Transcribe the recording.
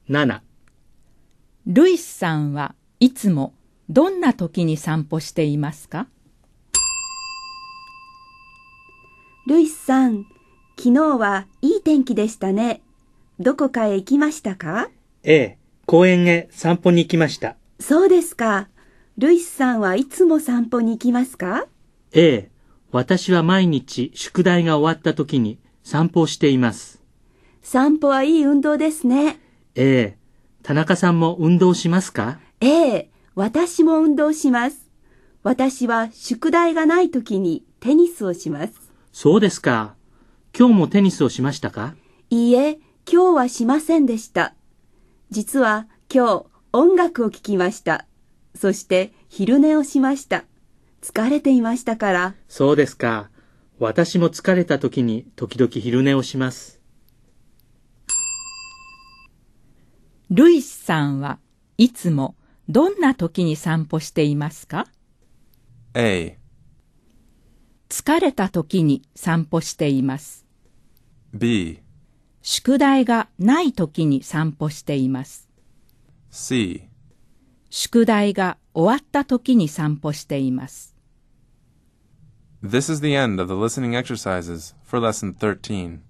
7、 ルイスさんはいつもどんな時に散歩していますか？ ルイスさん、昨日はいい天気でしたね。どこかへ行きましたか？ ええ、公園へ散歩に行きました。 そうですか。ルイスさんはいつも散歩に行きますか？ ええ、私は毎日宿題が終わった時に散歩をしています。 散歩はいい運動ですね。 ええ、田中さんも運動しますか？ ええ、私も運動します。私は宿題がない時にテニスをします。 そうですか。今日もテニスをしましたか？ いいえ、今日はしませんでした。実は今日音楽を聴きました。そして昼寝をしました。疲れていましたから。 そうですか。私も疲れた時に時々昼寝をします。 ルイスさんはいつもどんな時に散歩していますか？ A, 疲れた時に散歩しています。 B, 宿題がない時に散歩しています。 C. 宿題が終わった時に散歩しています。 This is the end of the listening exercises for lesson 13.